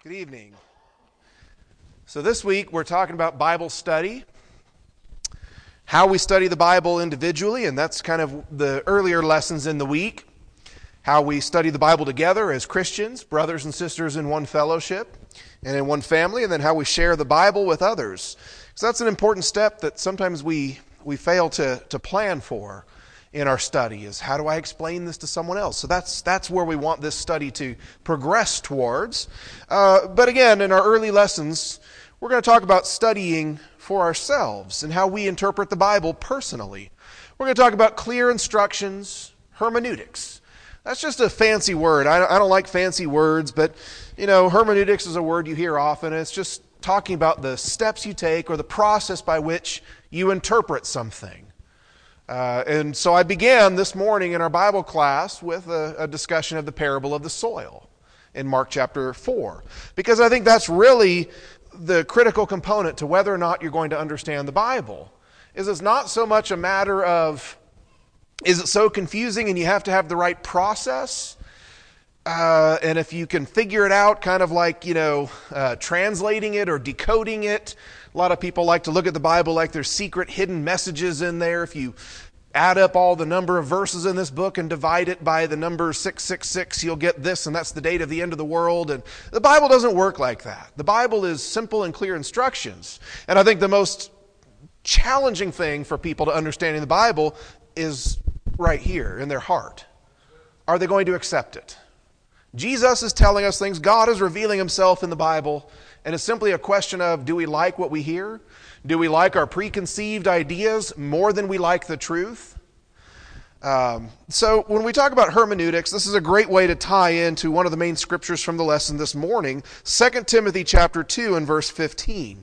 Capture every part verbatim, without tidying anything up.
Good evening. So this week we're talking about Bible study, how we study the Bible individually, and that's kind of the earlier lessons in the week. How we study the Bible together as Christians, brothers and sisters in one fellowship and in one family, and then how we share the Bible with others. So that's an important step that sometimes we, we fail to, to plan for in our study, is how do I explain this to someone else? So that's that's where we want this study to progress towards. Uh, but again, in our early lessons, we're going to talk about studying for ourselves and how we interpret the Bible personally. We're going to talk about clear instructions, hermeneutics. That's just a fancy word. I, I don't like fancy words, but you know, hermeneutics is a word you hear often. It's just talking about the steps you take or the process by which you interpret something. Uh, and so I began this morning in our Bible class with a, a discussion of the parable of the soil in Mark chapter four. Because I think that's really the critical component to whether or not you're going to understand the Bible. Is it's not so much a matter of, is it so confusing and you have to have the right process? Uh, and if you can figure it out, kind of like, you know, uh, translating it or decoding it. A lot of people like to look at the Bible like there's secret hidden messages in there. If you add up all the number of verses in this book and divide it by the number six six six, you'll get this, and that's the date of the end of the world. And the Bible doesn't work like that. The Bible is simple and clear instructions. And I think the most challenging thing for people to understanding the Bible is right here in their heart. Are they going to accept it? Jesus is telling us things. God is revealing himself in the Bible. And it's simply a question of, do we like what we hear? Do we like our preconceived ideas more than we like the truth? Um, so when we talk about hermeneutics, this is a great way to tie into one of the main scriptures from the lesson this morning, Second Timothy chapter two and verse fifteen.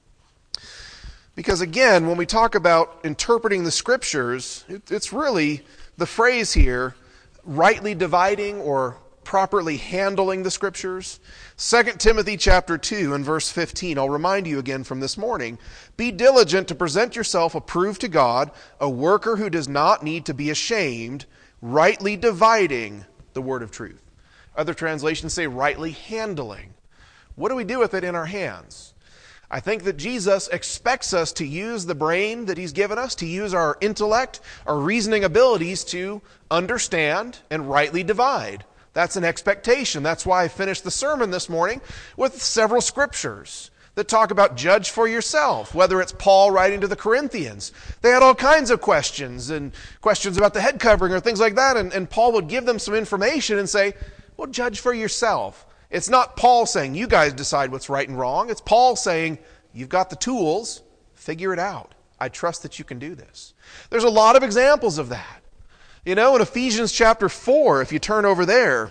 Because again, when we talk about interpreting the scriptures, it, it's really the phrase here, rightly dividing or properly handling the scriptures. Second Timothy chapter two and verse fifteen. I'll remind you again from this morning. Be diligent to present yourself approved to God, a worker who does not need to be ashamed, rightly dividing the word of truth. Other translations say rightly handling. What do we do with it in our hands? I think that Jesus expects us to use the brain that he's given us, to use our intellect, our reasoning abilities to understand and rightly divide. That's an expectation. That's why I finished the sermon this morning with several scriptures that talk about judge for yourself, whether it's Paul writing to the Corinthians. They had all kinds of questions and questions about the head covering or things like that, and, and Paul would give them some information and say, well, judge for yourself. It's not Paul saying, you guys decide what's right and wrong. It's Paul saying, you've got the tools, figure it out. I trust that you can do this. There's a lot of examples of that. You know, in Ephesians chapter four, if you turn over there,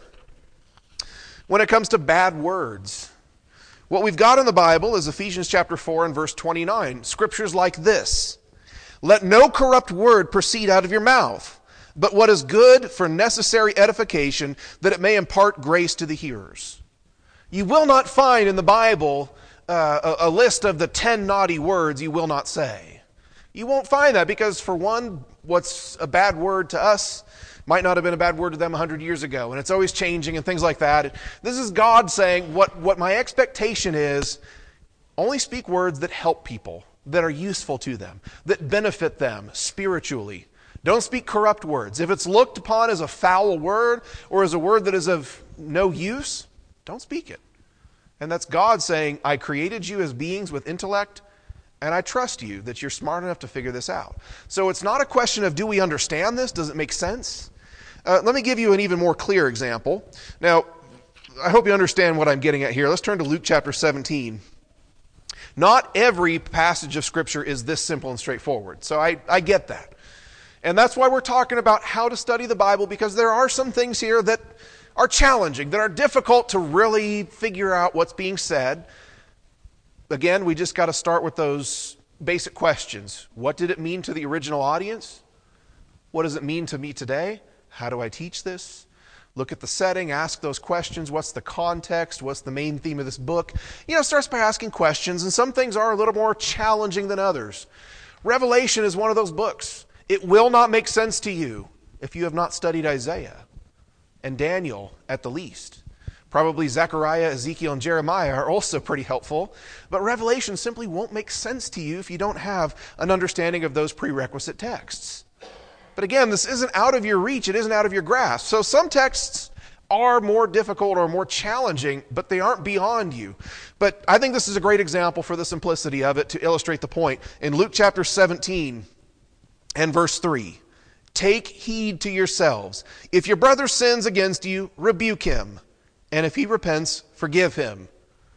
when it comes to bad words, what we've got in the Bible is Ephesians chapter four and verse twenty-nine. Scriptures like this: let no corrupt word proceed out of your mouth, but what is good for necessary edification, that it may impart grace to the hearers. You will not find in the Bible uh, a, a list of the ten naughty words you will not say. You won't find that because, for one, what's a bad word to us might not have been a bad word to them a hundred years ago, and it's always changing and things like that. This is God saying, what, what my expectation is, only speak words that help people, that are useful to them, that benefit them spiritually. Don't speak corrupt words. If it's looked upon as a foul word or as a word that is of no use, don't speak it. And that's God saying, I created you as beings with intellect, and I trust you that you're smart enough to figure this out. So it's not a question of, do we understand this? Does it make sense? Uh, let me give you an even more clear example. Now, I hope you understand what I'm getting at here. Let's turn to Luke chapter seventeen. Not every passage of Scripture is this simple and straightforward. So I, I get that. And that's why we're talking about how to study the Bible, because there are some things here that are challenging, that are difficult to really figure out what's being said. Again, we just got to start with those basic questions. What did it mean to the original audience? What does it mean to me today? How do I teach this? Look at the setting, ask those questions. What's the context? What's the main theme of this book? You know, it starts by asking questions, and some things are a little more challenging than others. Revelation is one of those books. It will not make sense to you if you have not studied Isaiah and Daniel at the least. Probably Zechariah, Ezekiel, and Jeremiah are also pretty helpful. But Revelation simply won't make sense to you if you don't have an understanding of those prerequisite texts. But again, this isn't out of your reach. It isn't out of your grasp. So some texts are more difficult or more challenging, but they aren't beyond you. But I think this is a great example for the simplicity of it to illustrate the point. In Luke chapter seventeen and verse three, take heed to yourselves. If your brother sins against you, rebuke him. And if he repents, forgive him.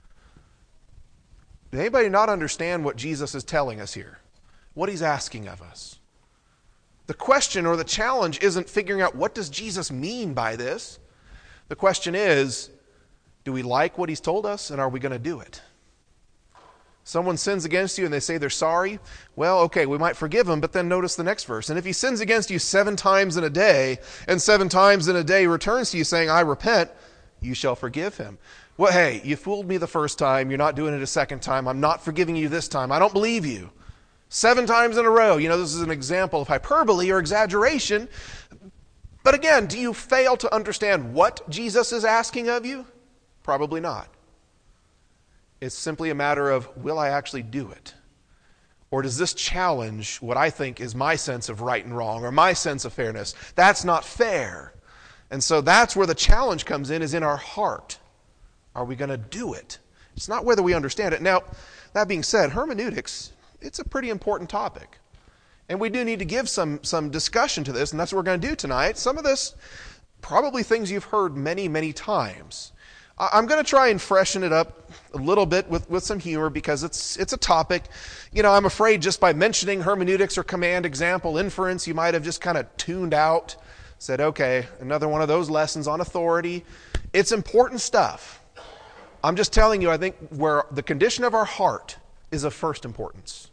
Does anybody not understand what Jesus is telling us here? What he's asking of us? The question or the challenge isn't figuring out what does Jesus mean by this. The question is, do we like what he's told us, and are we going to do it? Someone sins against you and they say they're sorry. Well, okay, we might forgive them, but then notice the next verse. And if he sins against you seven times in a day, and seven times in a day returns to you saying, I repent, you shall forgive him. Well, hey, you fooled me the first time. You're not doing it a second time. I'm not forgiving you this time. I don't believe you. Seven times in a row. You know, this is an example of hyperbole or exaggeration. But again, do you fail to understand what Jesus is asking of you? Probably not. It's simply a matter of, will I actually do it? Or does this challenge what I think is my sense of right and wrong or my sense of fairness? That's not fair. And so that's where the challenge comes in, is in our heart. Are we going to do it? It's not whether we understand it. Now, that being said, hermeneutics, it's a pretty important topic. And we do need to give some, some discussion to this, and that's what we're going to do tonight. Some of this, probably things you've heard many, many times. I'm going to try and freshen it up a little bit with, with some humor because it's it's a topic. You know, I'm afraid just by mentioning hermeneutics or command, example, inference, you might have just kind of tuned out, said, okay, another one of those lessons on authority. It's important stuff. I'm just telling you, I think where the condition of our heart is of first importance.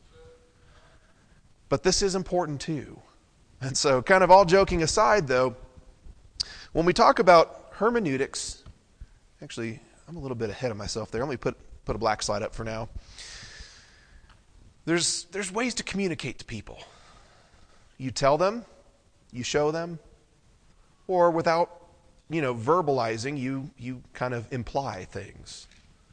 But this is important too. And so kind of all joking aside though, when we talk about hermeneutics, actually I'm a little bit ahead of myself there. Let me put, put a black slide up for now. There's, there's ways to communicate to people. You tell them, you show them, or without, you know, verbalizing, you, you kind of imply things.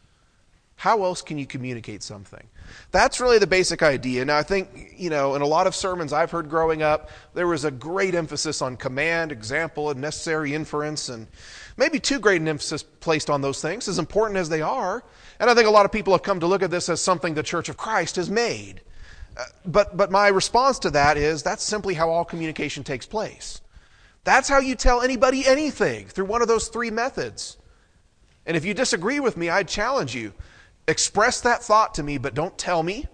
How else can you communicate something? That's really the basic idea. Now, I think, you know, in a lot of sermons I've heard growing up, there was a great emphasis on command, example, and necessary inference, and maybe too great an emphasis placed on those things, as important as they are. And I think a lot of people have come to look at this as something the Church of Christ has made. Uh, but, but my response to that is that's simply how all communication takes place. That's how you tell anybody anything, through one of those three methods. And if you disagree with me, I'd challenge you. Express that thought to me, but don't tell me.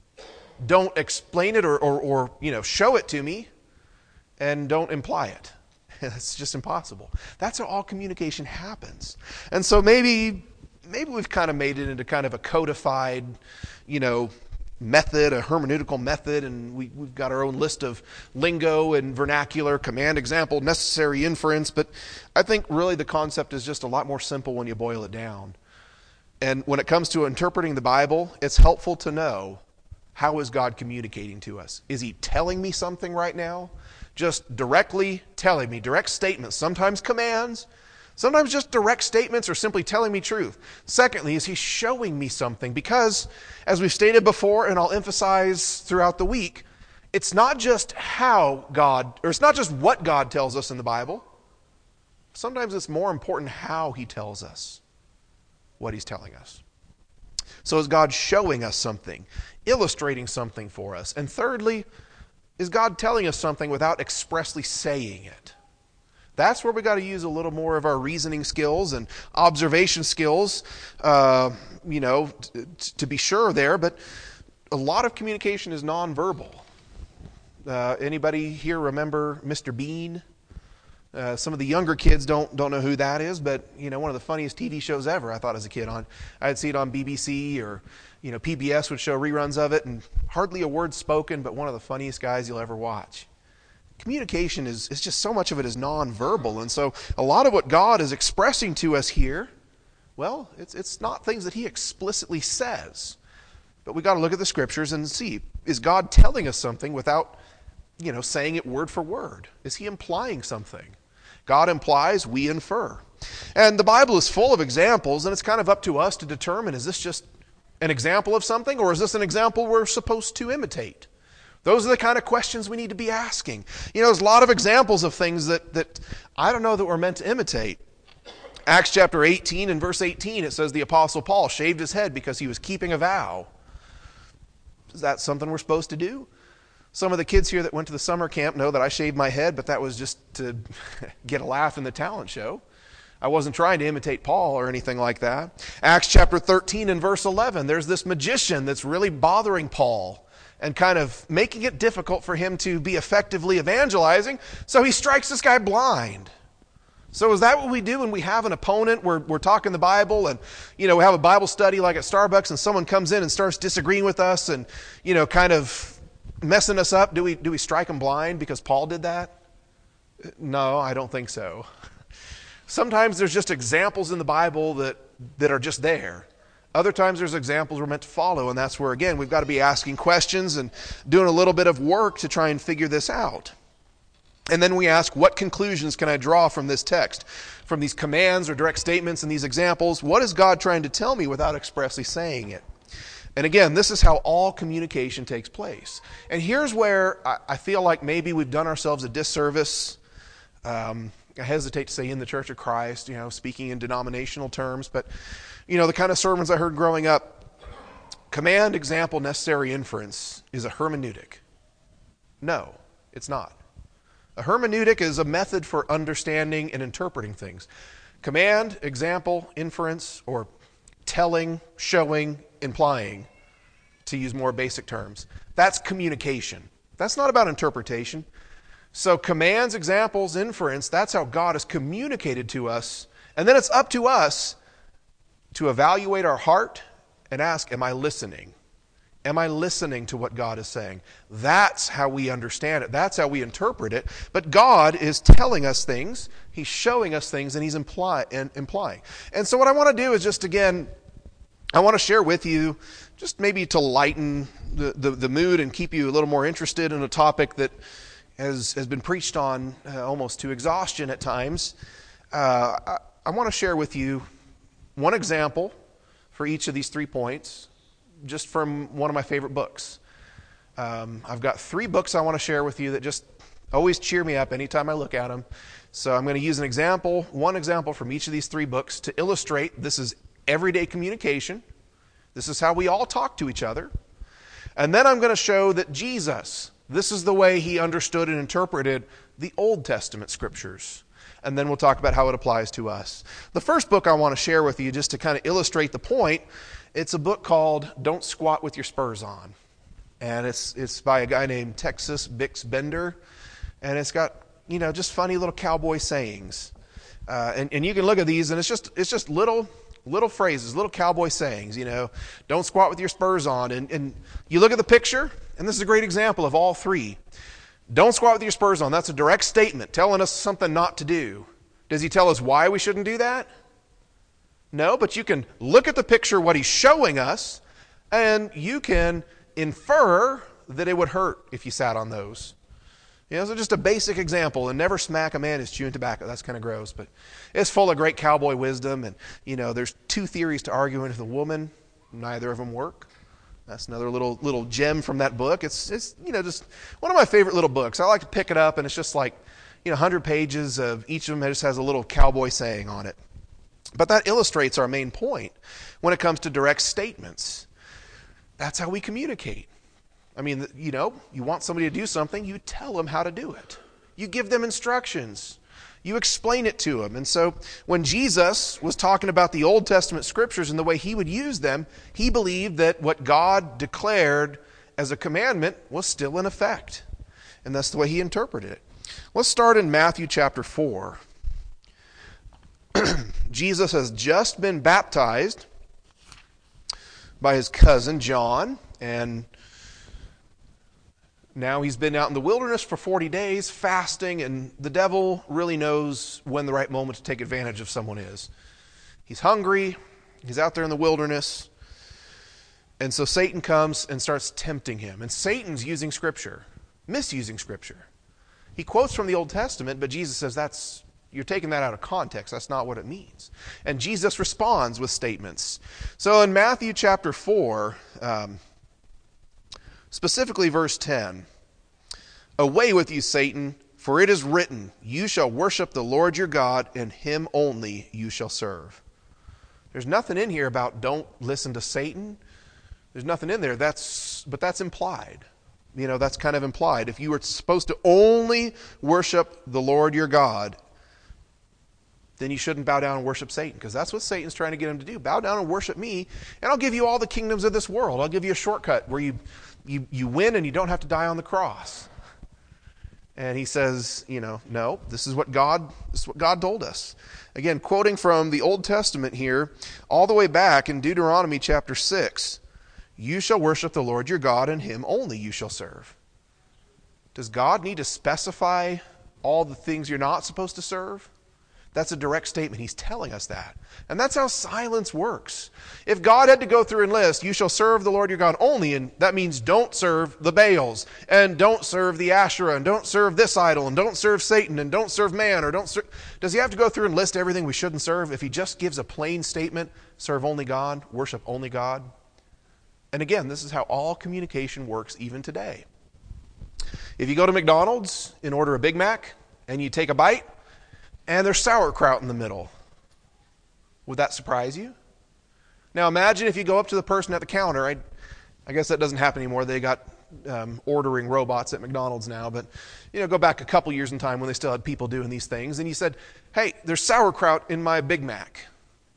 Don't explain it or, or, or you know, show it to me. And don't imply it. It's just impossible. That's how all communication happens. And so maybe, maybe we've kind of made it into kind of a codified, you know, method, a hermeneutical method, and we, we've got our own list of lingo and vernacular, command, example, necessary inference. But I think really the concept is just a lot more simple when you boil it down. And when it comes to interpreting the Bible, it's helpful to know, how is God communicating to us? Is he telling me something right now? Just directly telling me, direct statements, sometimes commands, sometimes just direct statements or simply telling me truth. Secondly, is he showing me something? Because, as we've stated before, and I'll emphasize throughout the week, it's not just how God, or it's not just what God tells us in the Bible. Sometimes it's more important how he tells us what he's telling us. So is God showing us something, illustrating something for us? And thirdly, is God telling us something without expressly saying it? That's where we got to use a little more of our reasoning skills and observation skills, uh, you know, t- to be sure there. But a lot of communication is nonverbal. Uh, anybody here remember Mister Bean? Uh, some of the younger kids don't don't know who that is, but you know, one of the funniest T V shows ever. I thought as a kid on, I'd see it on B B C or you know P B S would show reruns of it, and hardly a word spoken, but one of the funniest guys you'll ever watch. Communication is is just so much of it is nonverbal, and so a lot of what God is expressing to us here, well, it's it's not things that He explicitly says, but we got to look at the Scriptures and see, is God telling us something without you know saying it word for word? Is He implying something? God implies, we infer. And the Bible is full of examples, and it's kind of up to us to determine, is this just an example of something, or is this an example we're supposed to imitate? Those are the kind of questions we need to be asking. You know, there's a lot of examples of things that, that I don't know that we're meant to imitate. Acts chapter eighteen and verse eighteen, it says the Apostle Paul shaved his head because he was keeping a vow. Is that something we're supposed to do? Some of the kids here that went to the summer camp know that I shaved my head, but that was just to get a laugh in the talent show. I wasn't trying to imitate Paul or anything like that. Acts chapter thirteen and verse eleven, there's this magician that's really bothering Paul and kind of making it difficult for him to be effectively evangelizing, so he strikes this guy blind. So is that what we do when we have an opponent? We're, we're talking the Bible, and you know we have a Bible study like at Starbucks, and someone comes in and starts disagreeing with us and you know kind of messing us up. Do we do we strike them blind because Paul did that? No, I don't think so. Sometimes there's just examples in the Bible that, that are just there. Other times there's examples we're meant to follow, and that's where, again, we've got to be asking questions and doing a little bit of work to try and figure this out. And then we ask, what conclusions can I draw from this text? From these commands or direct statements and these examples, what is God trying to tell me without expressly saying it? And again, this is how all communication takes place. And here's where I, I feel like maybe we've done ourselves a disservice. Um, I hesitate to say in the Church of Christ, you know, speaking in denominational terms, but, you know, the kind of sermons I heard growing up, command, example, necessary inference is a hermeneutic. No, it's not. A hermeneutic is a method for understanding and interpreting things. Command, example, inference, or telling, showing, implying, to use more basic terms. That's communication. That's not about interpretation. So commands, examples, inference, that's how God has communicated to us. And then it's up to us to evaluate our heart and ask, am I listening? Am I listening to what God is saying? That's how we understand it. That's how we interpret it. But God is telling us things. He's showing us things, and He's imply, and implying. And so what I want to do is just, again, I want to share with you, just maybe to lighten the, the, the mood and keep you a little more interested in a topic that has, has been preached on uh, almost to exhaustion at times. Uh, I, I want to share with you one example for each of these three points, just from one of my favorite books. Um, I've got three books I want to share with you that just always cheer me up anytime I look at them. So I'm going to use an example, one example from each of these three books to illustrate this is everyday communication. This is how we all talk to each other. And then I'm going to show that Jesus, this is the way He understood and interpreted the Old Testament scriptures. And then we'll talk about how it applies to us. The first book I want to share with you, just to kind of illustrate the point, it's a book called Don't Squat with Your Spurs On. And it's it's by a guy named Texas Bix Bender. And it's got, you know, just funny little cowboy sayings. Uh, and, and you can look at these, and it's just it's just little little phrases, little cowboy sayings, you know. Don't squat with your spurs on. And, and you look at the picture, and this is a great example of all three. Don't squat with your spurs on. That's a direct statement telling us something not to do. Does he tell us why we shouldn't do that? No, but you can look at the picture, what he's showing us, and you can infer that it would hurt if you sat on those. You know, so just a basic example. And never smack a man who's chewing tobacco. That's kind of gross, but it's full of great cowboy wisdom. And, you know, there's two theories to argue with a woman. Neither of them work. That's another little little gem from that book. It's, it's you know, just one of my favorite little books. I like to pick it up, and it's just like, you know, one hundred pages of each of them just has a little cowboy saying on it. But that illustrates our main point when it comes to direct statements. That's how we communicate. I mean, you know, you want somebody to do something, you tell them how to do it. You give them instructions. You explain it to them. And so when Jesus was talking about the Old Testament scriptures and the way he would use them, he believed that what God declared as a commandment was still in effect. And that's the way he interpreted it. Let's start in Matthew chapter four. Jesus has just been baptized by his cousin John, and now he's been out in the wilderness for forty days fasting, and the devil really knows when the right moment to take advantage of someone is. He's hungry, he's out there in the wilderness, and so Satan comes and starts tempting him. And Satan's using Scripture, misusing Scripture. He quotes from the Old Testament, but Jesus says, that's You're taking that out of context. That's not what it means. And Jesus responds with statements. So in Matthew chapter four, um, specifically verse ten, "Away with you, Satan, for it is written, you shall worship the Lord your God, and him only you shall serve." There's nothing in here about don't listen to Satan. There's nothing in there. That's, but that's implied. You know, that's kind of implied. If you were supposed to only worship the Lord your God, then you shouldn't bow down and worship Satan, because that's what Satan's trying to get him to do. Bow down and worship me, and I'll give you all the kingdoms of this world. I'll give you a shortcut where you, you, you win and you don't have to die on the cross. And he says, you know, no, this is what God, this is what God told us. Again, quoting from the Old Testament here, all the way back in Deuteronomy chapter six, "You shall worship the Lord your God, and him only you shall serve." Does God need to specify all the things you're not supposed to serve? That's a direct statement. He's telling us that. And that's how silence works. If God had to go through and list, "You shall serve the Lord your God only," and that means don't serve the Baals, and don't serve the Asherah, and don't serve this idol, and don't serve Satan, and don't serve man, or don't serve... Does he have to go through and list everything we shouldn't serve? If he just gives a plain statement, serve only God, worship only God. And again, this is how all communication works even today. If you go to McDonald's and order a Big Mac, and you take a bite, and there's sauerkraut in the middle, would that surprise you? Now imagine if you go up to the person at the counter. I, I guess that doesn't happen anymore. They got um, ordering robots at McDonald's now. But you know, go back a couple years in time when they still had people doing these things. And you said, "Hey, there's sauerkraut in my Big Mac."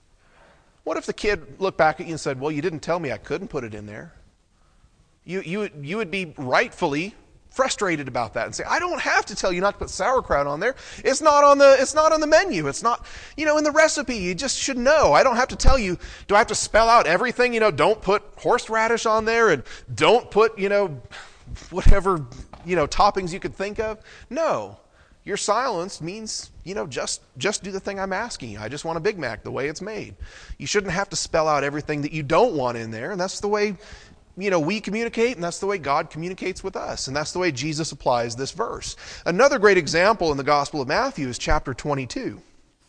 What if the kid looked back at you and said, "Well, you didn't tell me I couldn't put it in there"? You, you, would, you would be rightfully frustrated about that and say, "I don't have to tell you not to put sauerkraut on there. It's not on the it's not on the menu. It's not, you know, in the recipe. You just should know. I don't have to tell you. Do I have to spell out everything? You know, don't put horseradish on there, and don't put, you know, whatever, you know, toppings you could think of." No. Your silence means, you know, just just do the thing I'm asking you. I just want a Big Mac the way it's made. You shouldn't have to spell out everything that you don't want in there, and that's the way, you know, we communicate, and that's the way God communicates with us, and that's the way Jesus applies this verse. Another great example in the Gospel of Matthew is chapter twenty-two.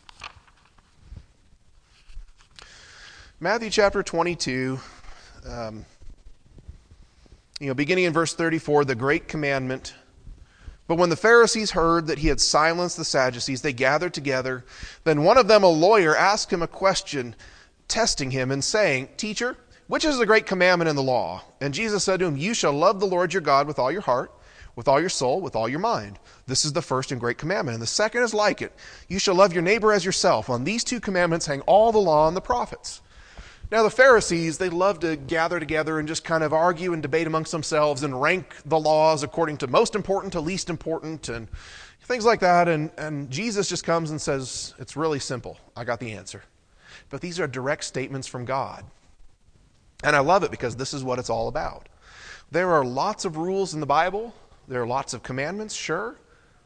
Matthew chapter twenty-two, um, you know, beginning in verse thirty-four, the great commandment. "But when the Pharisees heard that he had silenced the Sadducees, they gathered together. Then one of them, a lawyer, asked him a question, testing him and saying, 'Teacher, which is the great commandment in the law?' And Jesus said to him, 'You shall love the Lord your God with all your heart, with all your soul, with all your mind. This is the first and great commandment. And the second is like it. You shall love your neighbor as yourself. On these two commandments hang all the law and the prophets.'" Now the Pharisees, they love to gather together and just kind of argue and debate amongst themselves and rank the laws according to most important to least important and things like that. And, and Jesus just comes and says, "It's really simple. I got the answer." But these are direct statements from God. And I love it because this is what it's all about. There are lots of rules in the Bible. There are lots of commandments, sure.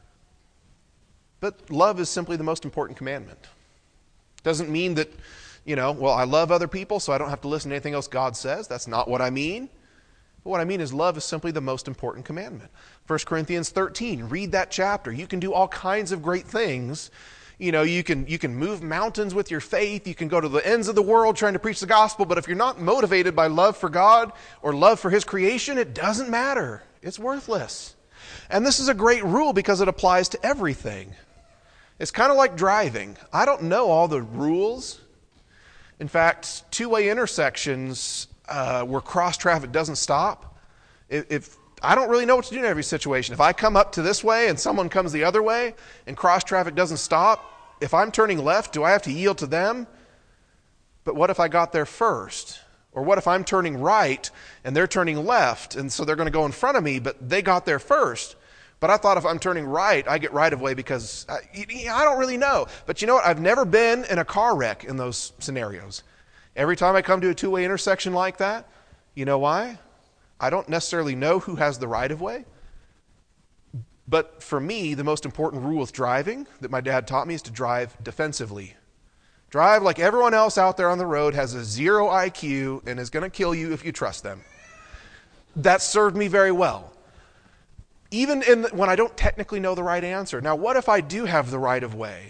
But love is simply the most important commandment. Doesn't mean that, you know, well, I love other people, so I don't have to listen to anything else God says. That's not what I mean. But what I mean is love is simply the most important commandment. First Corinthians thirteen, read that chapter. You can do all kinds of great things. You know, you can you can move mountains with your faith. You can go to the ends of the world trying to preach the gospel. But if you're not motivated by love for God or love for his creation, it doesn't matter. It's worthless. And this is a great rule because it applies to everything. It's kind of like driving. I don't know all the rules. In fact, two-way intersections uh, where cross-traffic doesn't stop, if, if I don't really know what to do in every situation. If I come up to this way and someone comes the other way and cross-traffic doesn't stop, if I'm turning left, do I have to yield to them? But what if I got there first? Or what if I'm turning right and they're turning left, and so they're going to go in front of me, but they got there first? But I thought if I'm turning right, I get right of way because I, I don't really know. But you know what? I've never been in a car wreck in those scenarios. Every time I come to a two-way intersection like that, you know why? I don't necessarily know who has the right of way. But for me, the most important rule with driving that my dad taught me is to drive defensively. Drive like everyone else out there on the road has a zero I Q and is going to kill you if you trust them. That served me very well. Even in the, when I don't technically know the right answer. Now, what if I do have the right of way?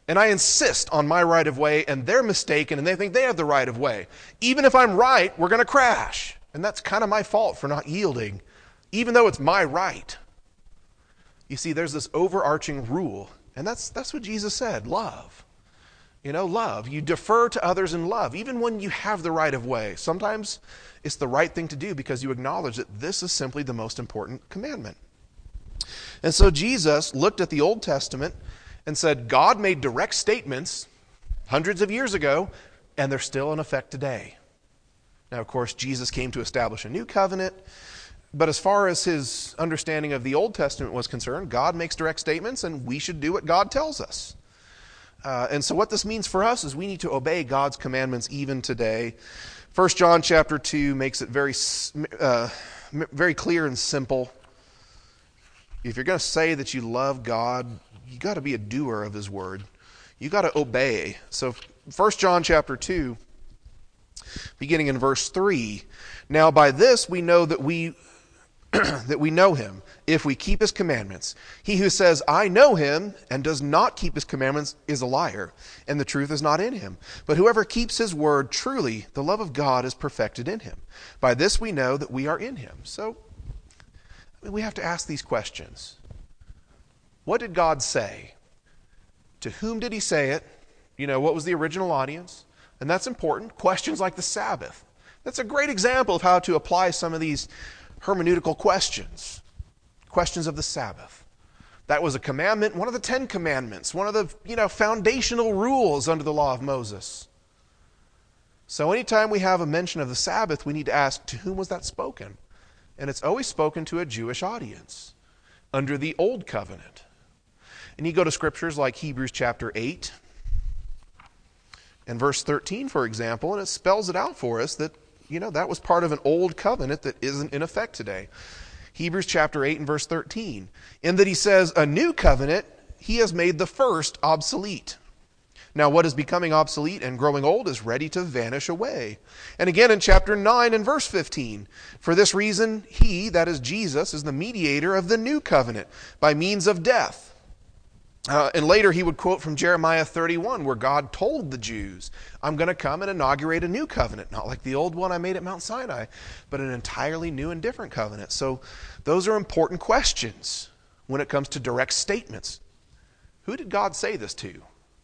And I insist on my right of way, and they're mistaken, and they think they have the right of way. Even if I'm right, we're going to crash. And that's kind of my fault for not yielding, even though it's my right. You see, there's this overarching rule, and that's that's what Jesus said, love. You know, love. You defer to others in love, even when you have the right of way. Sometimes it's the right thing to do because you acknowledge that this is simply the most important commandment. And so Jesus looked at the Old Testament and said, God made direct statements hundreds of years ago, and they're still in effect today. Now, of course, Jesus came to establish a new covenant, but as far as his understanding of the Old Testament was concerned, God makes direct statements, and we should do what God tells us. Uh, and so what this means for us is we need to obey God's commandments even today. First John chapter two makes it very, uh, very clear and simple. If you're going to say that you love God, you got to be a doer of his word. You got to obey. So First John chapter two, beginning in verse three. Now by this we know that we that we know him, if we keep his commandments. He who says, I know him, and does not keep his commandments is a liar, and the truth is not in him. But whoever keeps his word, truly the love of God is perfected in him. By this we know that we are in him. So I mean, we have to ask these questions. What did God say? To whom did he say it? You know, what was the original audience? And that's important. Questions like the Sabbath. That's a great example of how to apply some of these hermeneutical questions. Questions of the Sabbath. That was a commandment, one of the Ten Commandments, one of the, you know, foundational rules under the law of Moses. So anytime we have a mention of the Sabbath, we need to ask, to whom was that spoken? And it's always spoken to a Jewish audience under the Old Covenant. And you go to scriptures like Hebrews chapter eight and verse thirteen, for example, and it spells it out for us that, you know, that was part of an old covenant that isn't in effect today. Hebrews chapter eight and verse thirteen. In that he says, a new covenant, he has made the first obsolete. Now what is becoming obsolete and growing old is ready to vanish away. And again in chapter nine and verse fifteen. For this reason, he, that is Jesus, is the mediator of the new covenant by means of death. Uh, and later he would quote from Jeremiah thirty-one, where God told the Jews, I'm going to come and inaugurate a new covenant, not like the old one I made at Mount Sinai, but an entirely new and different covenant. So those are important questions when it comes to direct statements. Who did God say this to?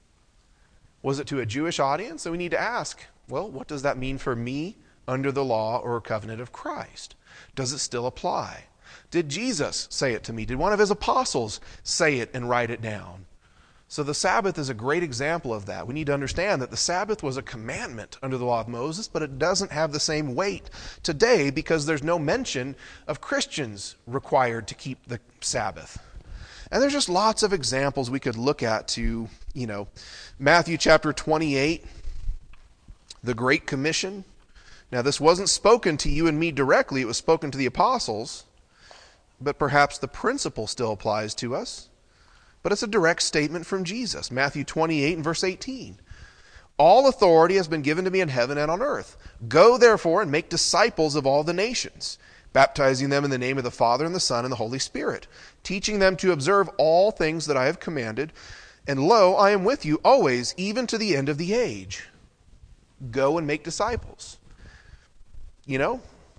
Was it to a Jewish audience? So we need to ask, well, what does that mean for me under the law or covenant of Christ? Does it still apply? Did Jesus say it to me? Did one of his apostles say it and write it down? So the Sabbath is a great example of that. We need to understand that the Sabbath was a commandment under the law of Moses, but it doesn't have the same weight today because there's no mention of Christians required to keep the Sabbath. And there's just lots of examples we could look at to, you know, Matthew chapter twenty-eight, the Great Commission. Now this wasn't spoken to you and me directly, it was spoken to the apostles. But perhaps the principle still applies to us. But it's a direct statement from Jesus. Matthew twenty-eight and verse eighteen. All authority has been given to me in heaven and on earth. Go therefore and make disciples of all the nations, baptizing them in the name of the Father and the Son and the Holy Spirit, teaching them to observe all things that I have commanded. And lo, I am with you always, even to the end of the age. Go and make disciples. You know,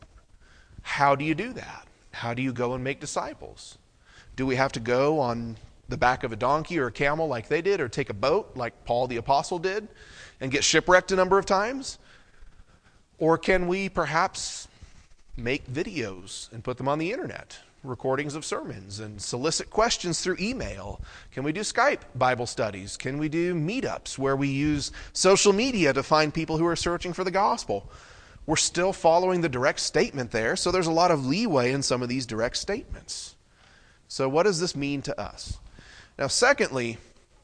how do you do that? How do you go and make disciples? Do we have to go on the back of a donkey or a camel like they did, or take a boat like Paul the Apostle did and get shipwrecked a number of times? Or can we perhaps make videos and put them on the internet, recordings of sermons, and solicit questions through email? Can we do Skype Bible studies? Can we do meetups where we use social media to find people who are searching for the gospel? We're still following the direct statement there, so there's a lot of leeway in some of these direct statements. So what does this mean to us? Now, secondly,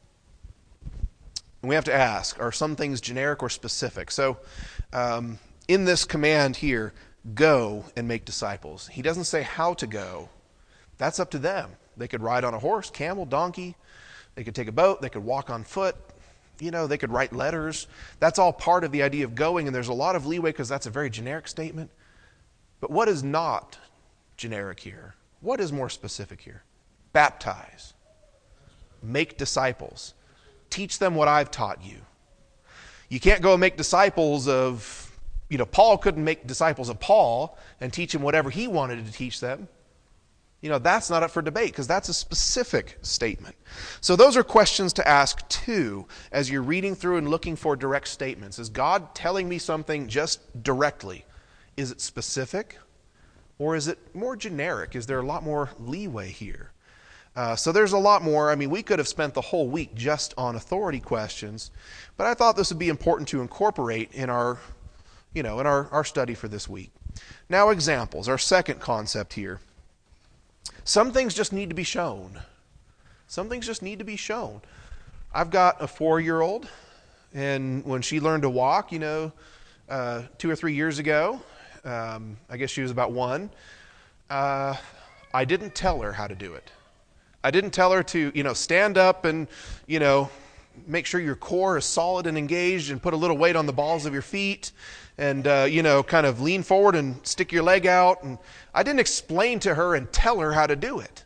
we have to ask, are some things generic or specific? So um, in this command here, go and make disciples, he doesn't say how to go. That's up to them. They could ride on a horse, camel, donkey. They could take a boat. They could walk on foot. You know, they could write letters. That's all part of the idea of going, and there's a lot of leeway because that's a very generic statement. But what is not generic here? What is more specific here? Baptize. Make disciples. teach them what I've taught you. You can't go and make disciples of, you know, Paul couldn't make disciples of Paul and teach them whatever he wanted to teach them. You know, that's not up for debate because that's a specific statement. So those are questions to ask too as you're reading through and looking for direct statements. Is God telling me something just directly? Is it specific or is it more generic? Is there a lot more leeway here? Uh, so there's a lot more. I mean, we could have spent the whole week just on authority questions, but I thought this would be important to incorporate in our, you know, in our, our study for this week. Now, examples, our second concept here. Some things just need to be shown. Some things just need to be shown. I've got a four-year-old, and when she learned to walk, you know, uh, two or three years ago, um, I guess she was about one, uh, I didn't tell her how to do it. I didn't tell her to, you know, stand up and, you know, make sure your core is solid and engaged and put a little weight on the balls of your feet and, uh, you know, kind of lean forward and stick your leg out. And I didn't explain to her and tell her how to do it.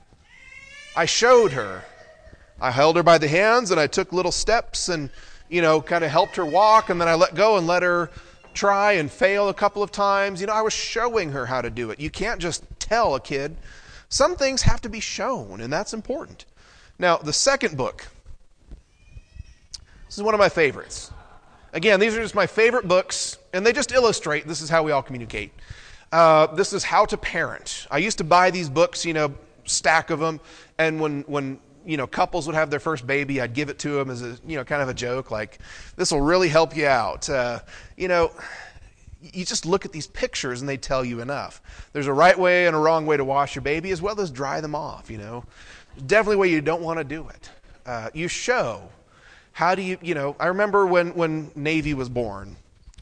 I showed her. I held her by the hands and I took little steps and, you know, kind of helped her walk, and then I let go and let her try and fail a couple of times. You know, I was showing her how to do it. You can't just tell a kid. Some things have to be shown, and that's important. Now, the second book. This is one of my favorites. Again, these are just my favorite books, and they just illustrate this is how we all communicate. Uh, this is How to Parent. I used to buy these books, you know, stack of them, and when, when you know, couples would have their first baby, I'd give it to them as a, you know, kind of a joke, like, this will really help you out. Uh, you know, you just look at these pictures and they tell you enough. There's a right way and a wrong way to wash your baby as well as dry them off, you know. There's definitely a way you don't want to do it. Uh, you show. How do you, you know, I remember when, when Navy was born,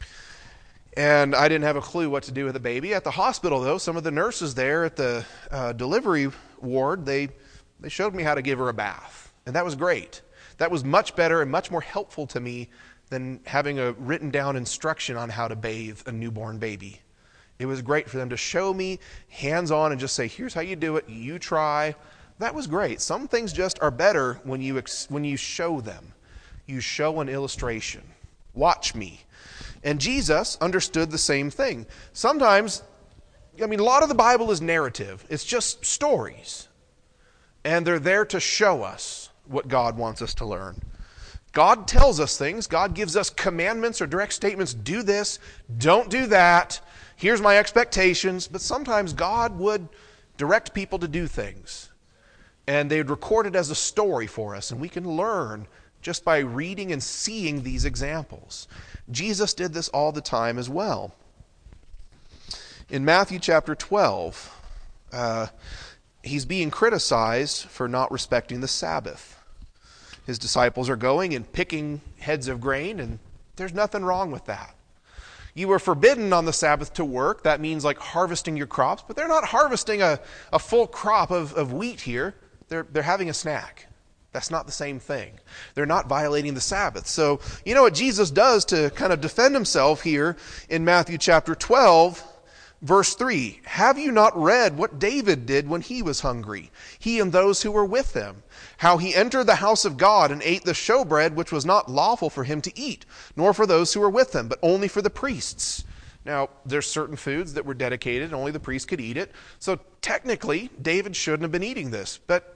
and I didn't have a clue what to do with the baby. At the hospital, though, some of the nurses there at the uh, delivery ward, they, they showed me how to give her a bath, and that was great. That was much better and much more helpful to me than having a written down instruction on how to bathe a newborn baby. It was great for them to show me hands-on and just say, here's how you do it, you try. That was great. Some things just are better when you ex- when you show them. You show an illustration. Watch me. And Jesus understood the same thing. Sometimes, I mean, a lot of the Bible is narrative. It's just stories. And they're there to show us what God wants us to learn. God tells us things. God gives us commandments or direct statements. Do this. Don't do that. Here's my expectations. But sometimes God would direct people to do things. And they would record it as a story for us. And we can learn just by reading and seeing these examples. Jesus did this all the time as well. In Matthew chapter twelve, uh, he's being criticized for not respecting the Sabbath. His disciples are going and picking heads of grain, and there's nothing wrong with that. You were forbidden on the Sabbath to work. That means like harvesting your crops, but they're not harvesting a, a full crop of, of wheat here. They're, they're having a snack. That's not the same thing. They're not violating the Sabbath. So, you know what Jesus does to kind of defend himself here in Matthew chapter twelve, verse three. Have you not read what David did when he was hungry, he and those who were with him? How he entered the house of God and ate the showbread which was not lawful for him to eat, nor for those who were with him, but only for the priests. Now, there's certain foods that were dedicated, only the priests could eat it. So technically, David shouldn't have been eating this, but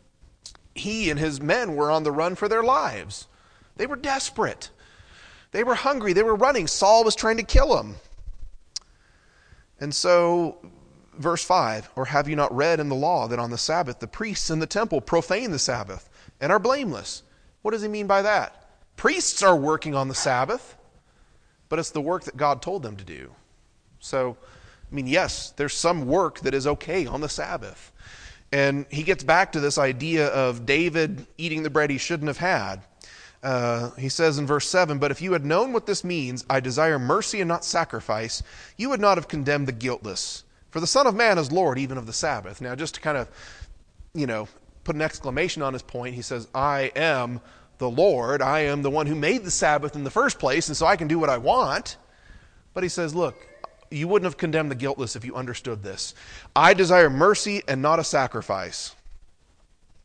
he and his men were on the run for their lives. They were desperate. They were hungry. They were running. Saul was trying to kill them. And so, verse five, or have you not read in the law that on the Sabbath the priests in the temple profane the Sabbath and are blameless? What does he mean by that? Priests are working on the Sabbath, but it's the work that God told them to do. So, I mean, yes, there's some work that is okay on the Sabbath. And he gets back to this idea of David eating the bread he shouldn't have had. Uh, he says in verse seven, but if you had known what this means, I desire mercy and not sacrifice, you would not have condemned the guiltless. For the Son of Man is Lord even of the Sabbath. Now, just to kind of, you know, put an exclamation on his point, he says, I am the Lord. I am the one who made the Sabbath in the first place, and so I can do what I want. But he says, look, you wouldn't have condemned the guiltless if you understood this. I desire mercy and not a sacrifice.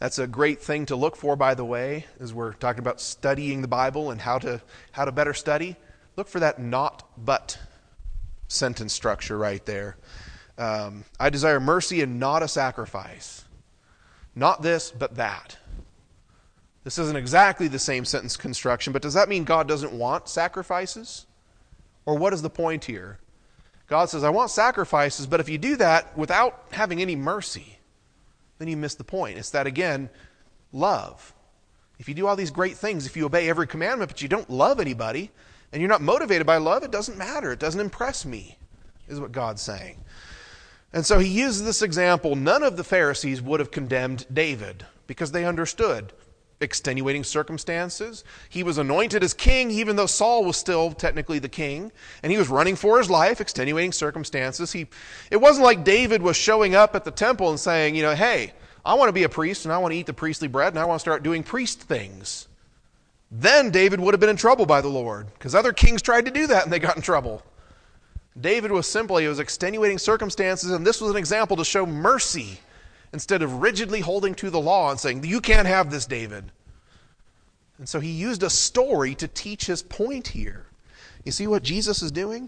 That's a great thing to look for, by the way, as we're talking about studying the Bible and how to how to better study. Look for that not but sentence structure right there. Um, I desire mercy and not a sacrifice. Not this, but that. This isn't exactly the same sentence construction, but does that mean God doesn't want sacrifices? Or what is the point here? God says, I want sacrifices, but if you do that without having any mercy, then you miss the point. It's that, again, love. If you do all these great things, if you obey every commandment, but you don't love anybody, and you're not motivated by love, it doesn't matter. It doesn't impress me, is what God's saying. And so he uses this example. None of the Pharisees would have condemned David because they understood extenuating circumstances. He was anointed as king even though Saul was still technically the king, and he was running for his life, extenuating circumstances. He, it wasn't like David was showing up at the temple and saying, you know, hey, I want to be a priest and I want to eat the priestly bread and I want to start doing priest things. Then David would have been in trouble by the Lord because other kings tried to do that and they got in trouble. David was simply, it was extenuating circumstances, and this was an example to show mercy instead of rigidly holding to the law and saying, you can't have this, David. And so he used a story to teach his point here. You see what Jesus is doing?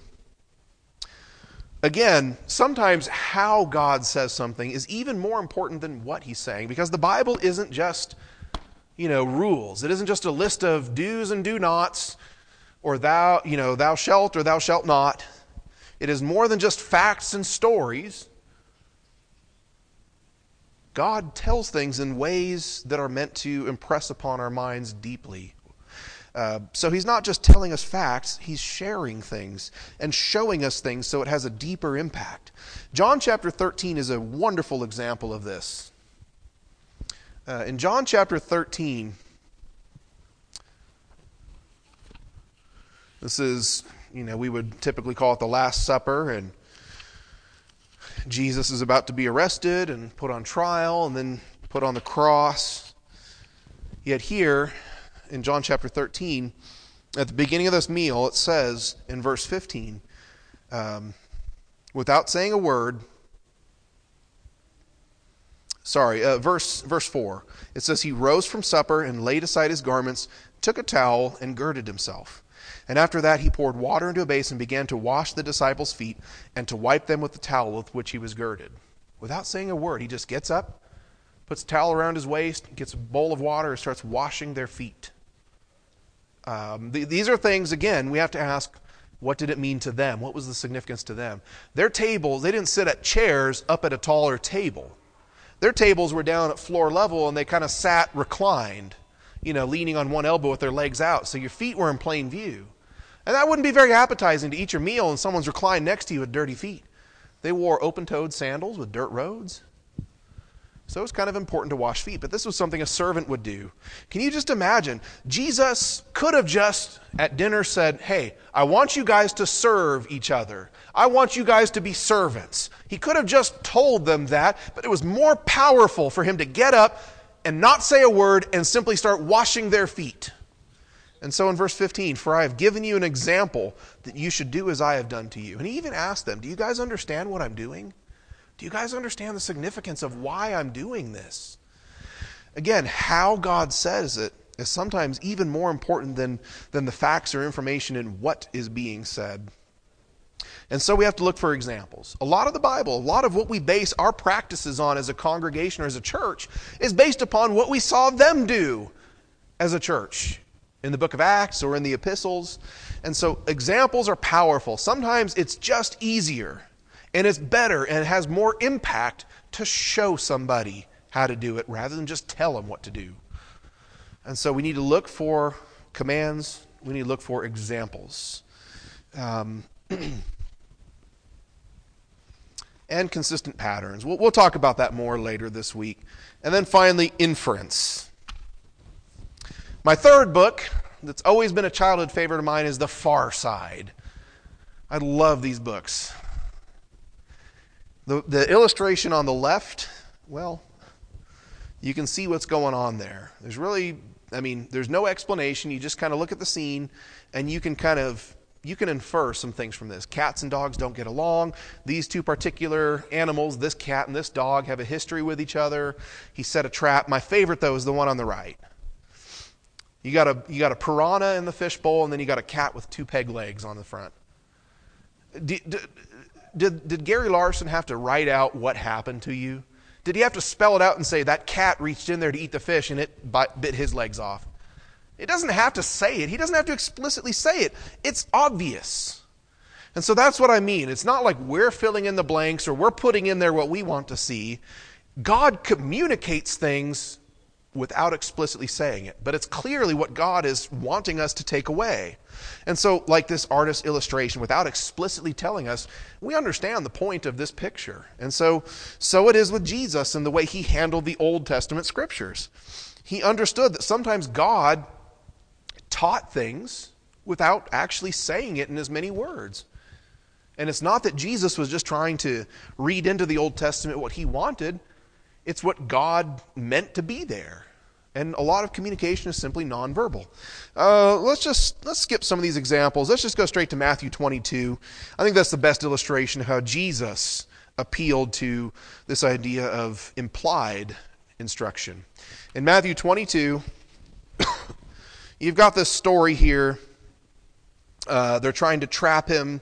Again, sometimes how God says something is even more important than what he's saying, because the Bible isn't just, you know, rules. It isn't just a list of do's and do nots, or thou, you know, thou shalt or thou shalt not. It is more than just facts and stories. God tells things in ways that are meant to impress upon our minds deeply. Uh, so he's not just telling us facts, he's sharing things and showing us things so it has a deeper impact. John chapter thirteen is a wonderful example of this. Uh, in John chapter thirteen, this is, you know, we would typically call it the Last Supper, and Jesus is about to be arrested and put on trial and then put on the cross. Yet here, in John chapter thirteen, at the beginning of this meal, it says in verse fifteen, um, without saying a word, sorry, uh, verse, verse four, it says, he rose from supper and laid aside his garments, took a towel and girded himself. And after that he poured water into a basin and began to wash the disciples' feet and to wipe them with the towel with which he was girded. Without saying a word, he just gets up, puts a towel around his waist, gets a bowl of water, and starts washing their feet. Um, th- these are things, again, we have to ask, what did it mean to them? What was the significance to them? Their tables, they didn't sit at chairs up at a taller table. Their tables were down at floor level, and they kind of sat reclined, you know, leaning on one elbow with their legs out, so your feet were in plain view. And that wouldn't be very appetizing to eat your meal and someone's reclined next to you with dirty feet. They wore open-toed sandals with dirt roads. So it was kind of important to wash feet, but this was something a servant would do. Can you just imagine? Jesus could have just at dinner said, hey, I want you guys to serve each other. I want you guys to be servants. He could have just told them that, but it was more powerful for him to get up and not say a word and simply start washing their feet. And so in verse fifteen, for I have given you an example that you should do as I have done to you. And he even asked them, do you guys understand what I'm doing? Do you guys understand the significance of why I'm doing this? Again, how God says it is sometimes even more important than, than the facts or information in what is being said. And so we have to look for examples. A lot of the Bible, a lot of what we base our practices on as a congregation or as a church is based upon what we saw them do as a church in the book of Acts or in the epistles. And so examples are powerful. Sometimes it's just easier and it's better and it has more impact to show somebody how to do it rather than just tell them what to do. And so we need to look for commands. We need to look for examples. Um, and consistent patterns. We'll, we'll talk about that more later this week. And then finally, inference. My third book, that's always been a childhood favorite of mine, is The Far Side. I love these books. The, the illustration on the left, well, you can see what's going on there. There's really, I mean, there's no explanation. You just kind of look at the scene and you can kind of you can infer some things from this. Cats and dogs don't get along. These two particular animals, this cat and this dog, have a history with each other. He set a trap. My favorite, though, is the one on the right. You got a you got a piranha in the fishbowl, and then you got a cat with two peg legs on the front. Did, did, did Gary Larson have to write out what happened to you? Did he have to spell it out and say that cat reached in there to eat the fish and it bit his legs off? It doesn't have to say it. He doesn't have to explicitly say it. It's obvious. And so that's what I mean. It's not like we're filling in the blanks or we're putting in there what we want to see. God communicates things without explicitly saying it. But it's clearly what God is wanting us to take away. And so, like this artist's illustration, without explicitly telling us, we understand the point of this picture. And so, so it is with Jesus and the way he handled the Old Testament scriptures. He understood that sometimes God taught things without actually saying it in as many words. And it's not that Jesus was just trying to read into the Old Testament what he wanted. It's what God meant to be there. And a lot of communication is simply nonverbal. Uh, let's just let's skip some of these examples. Let's just go straight to Matthew twenty-two. I think that's the best illustration of how Jesus appealed to this idea of implied instruction. In Matthew twenty-two, you've got this story here. Uh, they're trying to trap him.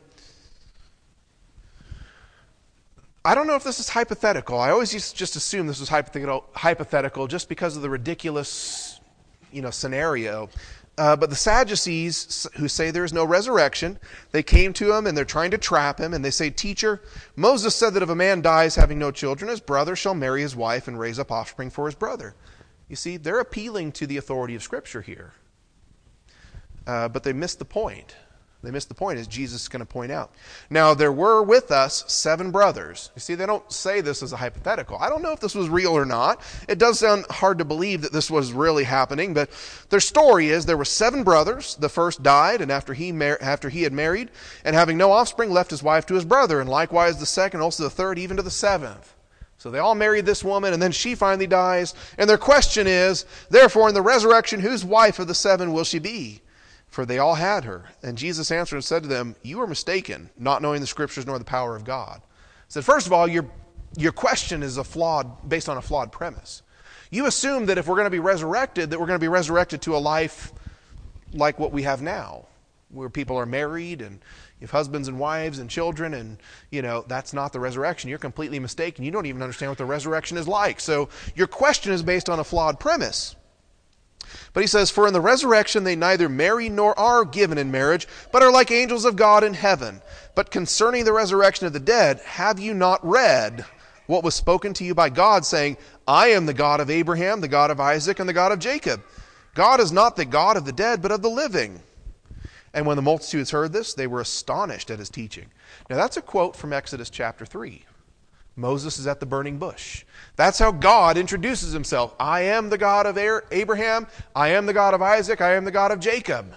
I don't know if this is hypothetical. I always used to just assume this was hypothetical, hypothetical just because of the ridiculous, you know, scenario. Uh, but the Sadducees, who say there is no resurrection, they came to him and they're trying to trap him. And they say, "Teacher, Moses said that if a man dies having no children, his brother shall marry his wife and raise up offspring for his brother." You see, they're appealing to the authority of Scripture here. Uh, but they missed the point. They missed the point, as Jesus is going to point out. Now, there were with us seven brothers. You see, they don't say this as a hypothetical. I don't know if this was real or not. It does sound hard to believe that this was really happening, but their story is there were seven brothers. The first died, and after he mar- after he had married, and having no offspring, left his wife to his brother, and likewise the second, also the third, even to the seventh. So they all married this woman, and then she finally dies. And their question is, therefore, in the resurrection, whose wife of the seven will she be? For they all had her. And Jesus answered and said to them, "You are mistaken, not knowing the Scriptures nor the power of God." He said, first of all, your, your question is a flawed, based on a flawed premise. You assume that if we're going to be resurrected, that we're going to be resurrected to a life like what we have now, where people are married and you have husbands and wives and children, and, you know, that's not the resurrection. You're completely mistaken. You don't even understand what the resurrection is like. So your question is based on a flawed premise. But he says, "For in the resurrection they neither marry nor are given in marriage, but are like angels of God in heaven. But concerning the resurrection of the dead, have you not read what was spoken to you by God, saying, I am the God of Abraham, the God of Isaac, and the God of Jacob. God is not the God of the dead, but of the living." And when the multitudes heard this, they were astonished at his teaching. Now that's a quote from Exodus chapter three. Moses is at the burning bush. That's how God introduces himself. I am the God of Abraham. I am the God of Isaac. I am the God of Jacob.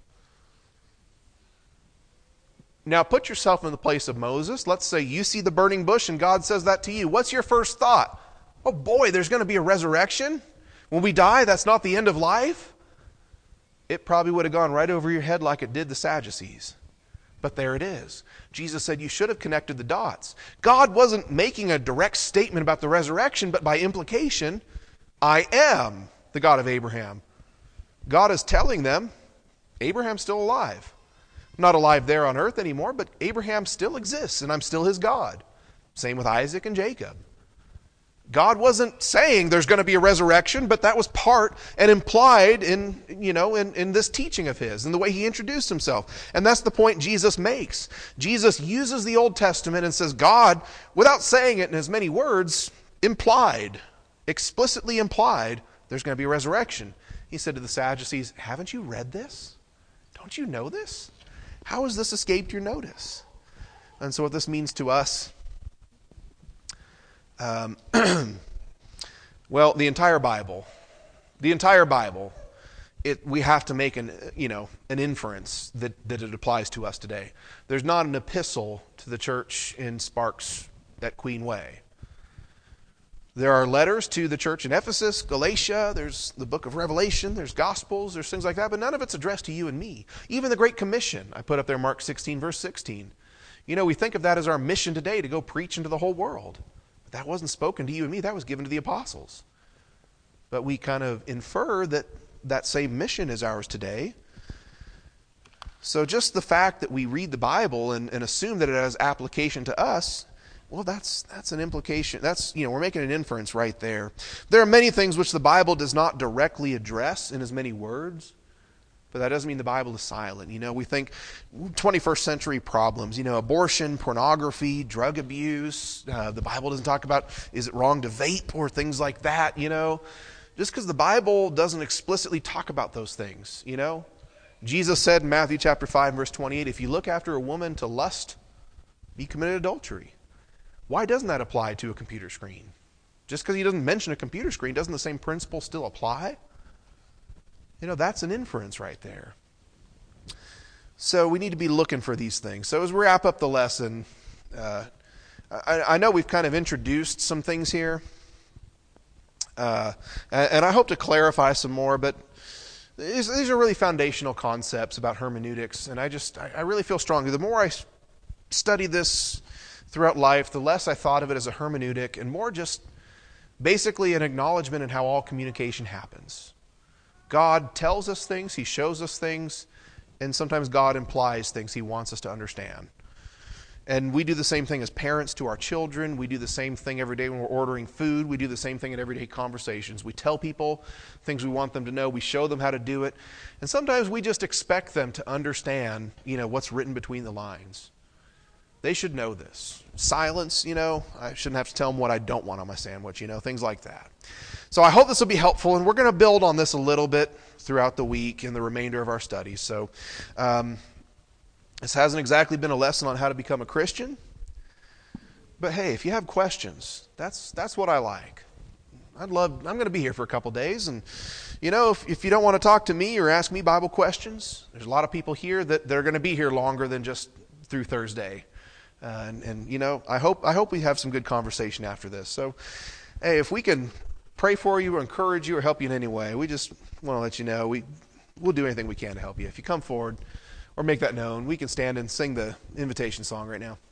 Now put yourself in the place of Moses. Let's say you see the burning bush and God says that to you. What's your first thought? Oh boy, there's going to be a resurrection? When we die, that's not the end of life? It probably would have gone right over your head like it did the Sadducees. But there it is. Jesus said you should have connected the dots. God wasn't making a direct statement about the resurrection, but by implication, I am the God of Abraham. God is telling them, Abraham's still alive. Not alive there on earth anymore, but Abraham still exists, and I'm still his God. Same with Isaac and Jacob. God wasn't saying there's going to be a resurrection, but that was part and implied in, you know, in, in this teaching of his, in the way he introduced himself. And that's the point Jesus makes. Jesus uses the Old Testament and says God, without saying it in as many words, implied, explicitly implied, there's going to be a resurrection. He said to the Sadducees, haven't you read this? Don't you know this? How has this escaped your notice? And so what this means to us, Um, well, the entire Bible, the entire Bible, it, we have to make an, you know, an inference that, that it applies to us today. There's not an epistle to the church in Sparks at Queen Way. There are letters to the church in Ephesus, Galatia, there's the book of Revelation, there's Gospels, there's things like that, but none of it's addressed to you and me. Even the Great Commission, I put up there Mark sixteen, verse sixteen. You know, we think of that as our mission today, to go preach into the whole world. But that wasn't spoken to you and me, that was given to the apostles. But we kind of infer that that same mission is ours today. So just the fact that we read the Bible and, and assume that it has application to us, well, that's that's an implication. That's, you know, we're making an inference right there. There are many things which the Bible does not directly address in as many words, but that doesn't mean the Bible is silent. You know, we think twenty-first century problems, you know, abortion, pornography, drug abuse. Uh, the Bible doesn't talk about, is it wrong to vape or things like that, you know. Just because the Bible doesn't explicitly talk about those things, you know. Jesus said in Matthew chapter five, verse twenty-eight, if you look after a woman to lust, you committed adultery. Why doesn't that apply to a computer screen? Just because he doesn't mention a computer screen, doesn't the same principle still apply? You know, that's an inference right there. So we need to be looking for these things. So as we wrap up the lesson, uh, I, I know we've kind of introduced some things here. Uh, and, and I hope to clarify some more, but these, these are really foundational concepts about hermeneutics. And I just, I, I really feel strongly, the more I study this throughout life, the less I thought of it as a hermeneutic and more just basically an acknowledgement in how all communication happens. God tells us things, He shows us things, and sometimes God implies things He wants us to understand. And we do the same thing as parents to our children. We do the same thing every day when we're ordering food. We do the same thing in everyday conversations. We tell people things we want them to know. We show them how to do it. And sometimes we just expect them to understand, you know, what's written between the lines. They should know this. Silence, you know, I shouldn't have to tell them what I don't want on my sandwich, you know, things like that. So I hope this will be helpful, and we're going to build on this a little bit throughout the week and the remainder of our studies. So um, this hasn't exactly been a lesson on how to become a Christian, but hey, if you have questions, that's that's what I like. I'd love, I'm going to be here for a couple days, and you know, if, if you don't want to talk to me or ask me Bible questions, there's a lot of people here that they're going to be here longer than just through Thursday. Uh, and, and you know, I hope I hope we have some good conversation after this. So, hey, if we can pray for you or encourage you or help you in any way, we just want to let you know we we'll do anything we can to help you. If you come forward or make that known, we can stand and sing the invitation song right now.